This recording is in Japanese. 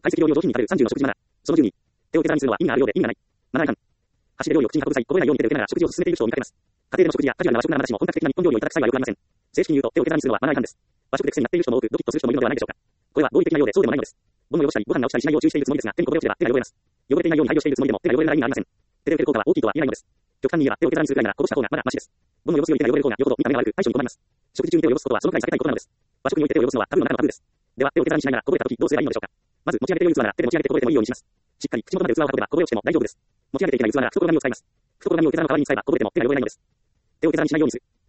解析料理を上品に食べる30の食事マナー。その10に、手を削らにするのは意味があるようで意味がない。マナー違反。箸で料理を口に運ぶ際、こぼれないように手で受けながら食事を進めている人を見かけます。家庭での食事やカジュアルな和食ならまだしも本格的な日本料理をいただく際はよくありません。正式に言うと手を削らにするのはマナー違反です。和食で癖になっている人も多く、ドキッとする人もいるのではないでしょうか。これは合理的なようでそうでもないのです。物を汚したり、ご飯が落ちたりしないよう注意しているつもりですが、手にこぼれ落ちれば手が汚れます。汚れていないように配慮しているつもりでも手が汚れるラインがありません。手で受ける効果は大きいとは言えないのです。極端に言えば手を削らにするくらいならこぼした方がまだマシです。物を汚すより手が汚れる方がよほど見た目が悪く対処に困ります。食事中に手を汚すことはそのくらい避けたいことなのです。和食において手を汚すのはタブーの中のタブーです。では手を削らにしながらこぼれた時どうすればいいのでしょうか。まず持ち上げて良い器なら手で持ち上げてこぼれてもいいようにします。しっかり口元まで器を運べばこぼれ落ちても大丈夫です。持ち上げていけない器なら懐紙を使います。懐紙を削らの代わりに使えばこぼれても手が汚れないのです。手を削らにしないようにする。